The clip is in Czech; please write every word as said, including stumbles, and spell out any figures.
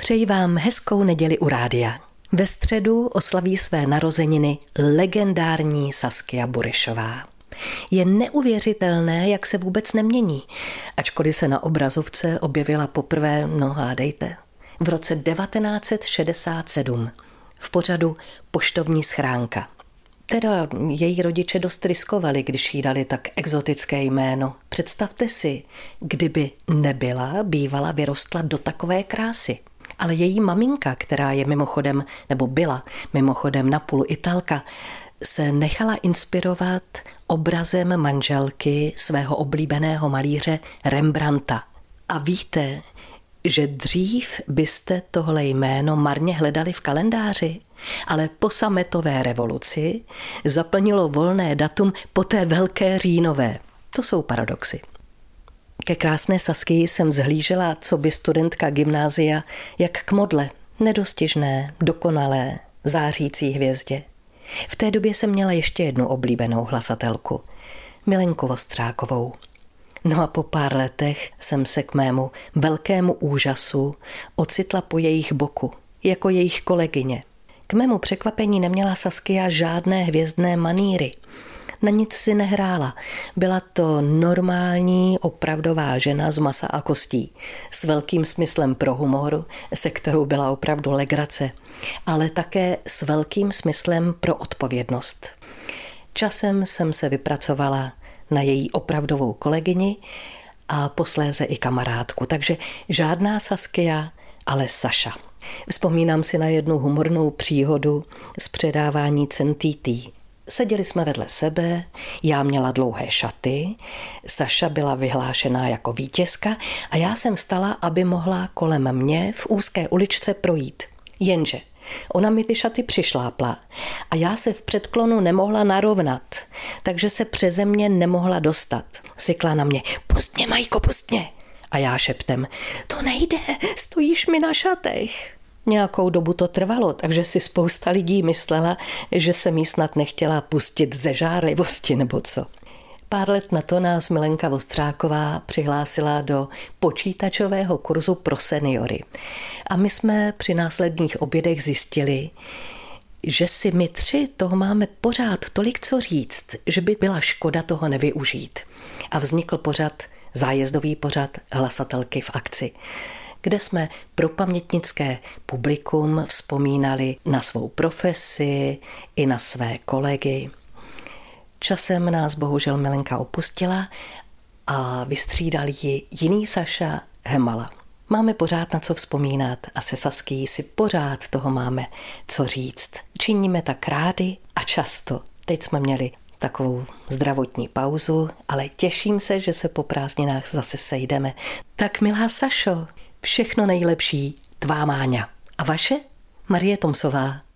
Přeji vám hezkou neděli u rádia. Ve středu oslaví své narozeniny legendární Saskia Burešová. Je neuvěřitelné, jak se vůbec nemění, ačkoliv se na obrazovce objevila poprvé, no hádejte, v roce devatenáct set šedesát sedm v pořadu Poštovní schránka. Teda její rodiče dost riskovali, když jí dali tak exotické jméno. Představte si, kdyby nebyla, bývala vyrostla do takové krásy. Ale její maminka, která je mimochodem, nebo byla mimochodem napůl Italka, se nechala inspirovat obrazem manželky svého oblíbeného malíře Rembrandta. A víte, že dřív byste tohle jméno marně hledali v kalendáři, ale po sametové revoluci zaplnilo volné datum po té velké říjnové. To jsou paradoxy. Ke krásné Saskii jsem zhlížela, co by studentka gymnázia, jak k modle, nedostižné, dokonalé, zářící hvězdě. V té době jsem měla ještě jednu oblíbenou hlasatelku, Milenku Vostřákovou. No a po pár letech jsem se k mému velkému úžasu ocitla po jejich boku, jako jejich kolegyně. K mému překvapení neměla Saskia žádné hvězdné manýry. Na nic si nehrála. Byla to normální, opravdová žena z masa a kostí, s velkým smyslem pro humor, se kterou byla opravdu legrace, ale také s velkým smyslem pro odpovědnost. Časem jsem se vypracovala na její opravdovou kolegyni a posléze i kamarádku, takže žádná Saskia, ale Saša. Vzpomínám si na jednu humornou příhodu z předávání cen T T. Seděli jsme vedle sebe, já měla dlouhé šaty, Saša byla vyhlášená jako vítězka a já jsem stala, aby mohla kolem mě v úzké uličce projít. Jenže ona mi ty šaty přišlápla a já se v předklonu nemohla narovnat, takže se přeze mě nemohla dostat. Sykla na mě, pust mě, Majko, pust mě. A já šeptem, to nejde, stojíš mi na šatech. Nějakou dobu to trvalo, takže si spousta lidí myslela, že jsem jí snad nechtěla pustit ze žárlivosti nebo co. Pár let na to nás Milenka Vostřáková přihlásila do počítačového kurzu pro seniory. A my jsme při následných obědech zjistili, že si my tři toho máme pořád tolik co říct, že by byla škoda toho nevyužít. A vznikl pořad, zájezdový pořad Hlasatelky v akci, kde jsme pro pamětnické publikum vzpomínali na svou profesi i na své kolegy. Časem nás bohužel Milenka opustila a vystřídal ji jiný Saša Hemala. Máme pořád na co vzpomínat a se Saskií si pořád toho máme co říct. Činíme tak rádi a často. Teď jsme měli takovou zdravotní pauzu, ale těším se, že se po prázdninách zase sejdeme. Tak milá Sašo, všechno nejlepší, tvá Máňa. A vaše? Marie Tomsová.